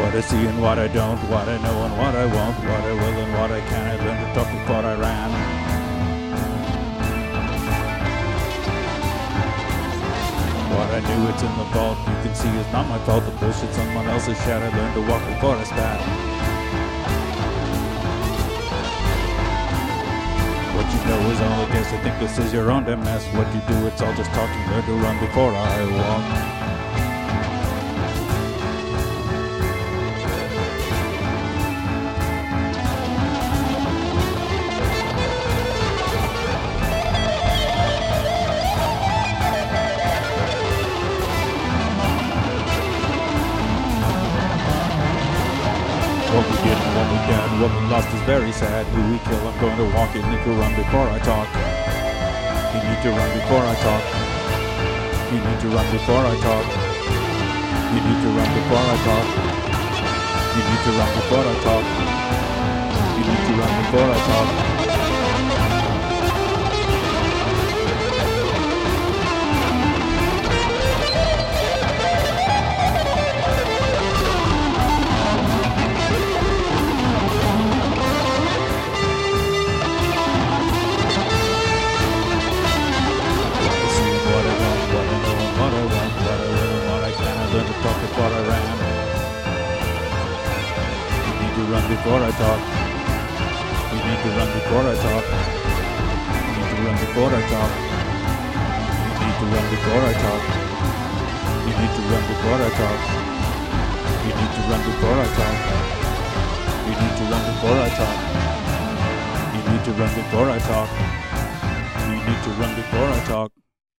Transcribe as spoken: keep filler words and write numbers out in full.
What I see and what I don't, what I know and what I won't, what I will and what I can. I learned to talk before I ran. What I knew, it's in the vault. You can see it's not my fault. The bullshit's someone else's shed. I learned to walk before I spat. What you know is all I guess. I think this is your own damn mess. What you do, it's all just talking. Learn to run before I walk. What we did and what we got, what we lost is very sad. Who we kill, I'm going to walk it. Need to run before I talk. You need to run before I talk. You need to run before I talk. You need to run before I talk. You need to run before I talk. You need to run before I talk. Learn to talk before I ran. You need to run before I talk. You need to run before I talk. You need to run before I talk. You need to run before I talk. You need to run before I talk. You need to run before I talk. You need to run before I talk. You need to run before I talk. You need to run before I talk.